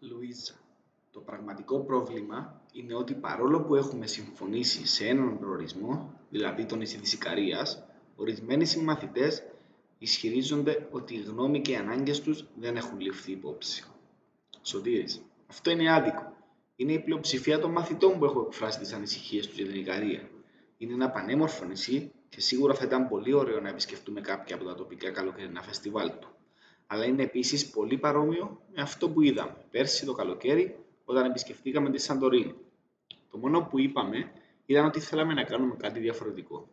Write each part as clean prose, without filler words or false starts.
Λουίζα, το πραγματικό πρόβλημα είναι ότι παρόλο που έχουμε συμφωνήσει σε έναν προορισμό, δηλαδή το νησί της Ικαρίας, ορισμένοι συμμαθητές ισχυρίζονται ότι η γνώμη και οι ανάγκες τους δεν έχουν ληφθεί υπόψη. Σωτήρης, αυτό είναι άδικο. Είναι η πλειοψηφία των μαθητών που έχουν εκφράσει τις ανησυχίες τους για την Ικαρία. Είναι ένα πανέμορφο νησί και σίγουρα θα ήταν πολύ ωραίο να επισκεφτούμε κάποια από τα τοπικά καλοκαιρινά φεστιβάλ του. Αλλά είναι επίσης πολύ παρόμοιο με αυτό που είδαμε πέρσι το καλοκαίρι όταν επισκεφτήκαμε τη Σαντορίνη. Το μόνο που είπαμε ήταν ότι θέλαμε να κάνουμε κάτι διαφορετικό.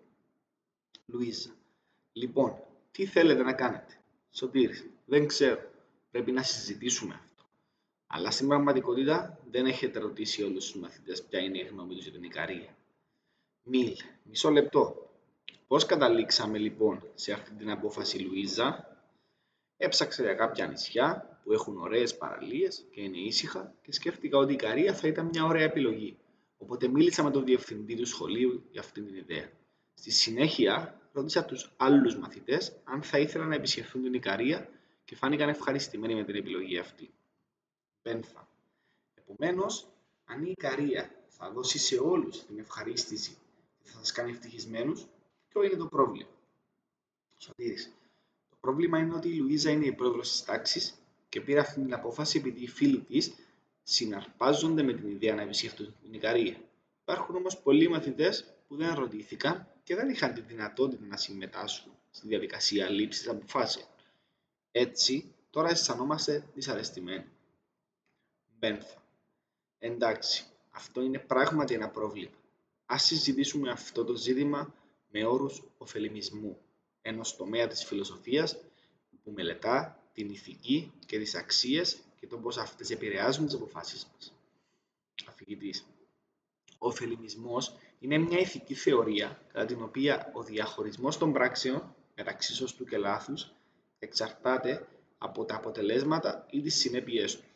Λουίζα, λοιπόν, τι θέλετε να κάνετε? Σωτήρης, δεν ξέρω. Πρέπει να συζητήσουμε αυτό. Αλλά στην πραγματικότητα δεν έχετε ρωτήσει όλους τους μαθητές ποια είναι η γνώμη τους για την Ικαρία. Μιλ, μισό λεπτό. Πώς καταλήξαμε λοιπόν σε αυτή την απόφαση, Λουίζα? Έψαξα για κάποια νησιά που έχουν ωραίες παραλίες και είναι ήσυχα και σκέφτηκα ότι η Ικαρία θα ήταν μια ωραία επιλογή. Οπότε μίλησα με τον διευθυντή του σχολείου για αυτή την ιδέα. Στη συνέχεια ρώτησα τους άλλους μαθητές αν θα ήθελαν να επισκεφθούν την Ικαρία και φάνηκαν ευχαριστημένοι με την επιλογή αυτή. Πένθα. Επομένως, αν η Ικαρία θα δώσει σε όλους την ευχαρίστηση και θα σας κάνει ευτυχισμένους, ποιο είναι το πρόβλημα? Σωτήρης. Το πρόβλημα είναι ότι η Λουίζα είναι η πρόεδρος της τάξης και πήρε αυτή την απόφαση επειδή οι φίλοι της συναρπάζονται με την ιδέα να επισκεφτούν την Ικαρία. Υπάρχουν όμως πολλοί μαθητές που δεν ρωτήθηκαν και δεν είχαν τη δυνατότητα να συμμετάσχουν στη διαδικασία λήψης αποφάσεων. Έτσι, τώρα αισθανόμαστε δυσαρεστημένοι. Μπένθα. Εντάξει, αυτό είναι πράγματι ένα πρόβλημα. Ας συζητήσουμε αυτό το ζήτημα με όρους ωφελημισμού, ενός τομέα της φιλοσοφίας που μελετά την ηθική και τις αξίες και το πώς αυτές επηρεάζουν τις αποφάσεις μας. Αφηγητής. Ο ωφελημισμός είναι μια ηθική θεωρία κατά την οποία ο διαχωρισμός των πράξεων μεταξύ σωστού και λάθους εξαρτάται από τα αποτελέσματα ή τις συνέπειές τους.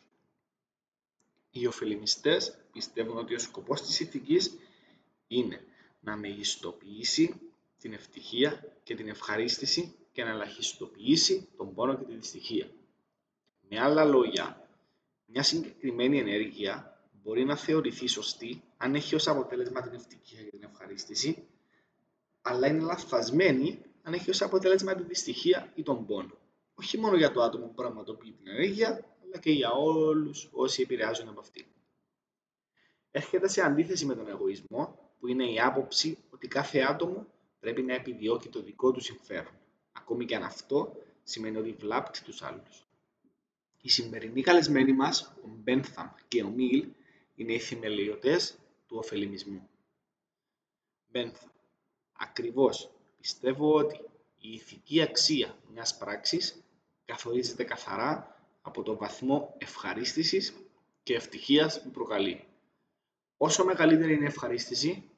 Οι ωφελημιστές πιστεύουν ότι ο σκοπός της ηθικής είναι να μεγιστοποιήσει την ευτυχία και την ευχαρίστηση και να ελαχιστοποιήσει τον πόνο και τη δυστυχία. Με άλλα λόγια, μια συγκεκριμένη ενέργεια μπορεί να θεωρηθεί σωστή αν έχει ως αποτέλεσμα την ευτυχία και την ευχαρίστηση, αλλά είναι λαθασμένη αν έχει ως αποτέλεσμα τη δυστυχία ή τον πόνο. Όχι μόνο για το άτομο που πραγματοποιεί την ενέργεια, αλλά και για όλους όσοι επηρεάζουν από αυτή. Έρχεται σε αντίθεση με τον εγωισμό, που είναι η άποψη ότι κάθε άτομο πρέπει να επιδιώκει το δικό του συμφέρον, ακόμη και αν αυτό σημαίνει ότι βλάπτει τους άλλους. Οι σημερινοί καλεσμένοι μας, ο Μπένθαμ και ο Μιλ, είναι οι θεμελιωτές του ωφελημισμού. Μπένθαμ. Ακριβώς. Πιστεύω ότι η ηθική αξία μιας πράξης καθορίζεται καθαρά από το βαθμό ευχαρίστησης και ευτυχίας που προκαλεί. Όσο μεγαλύτερη είναι η ευχαρίστηση,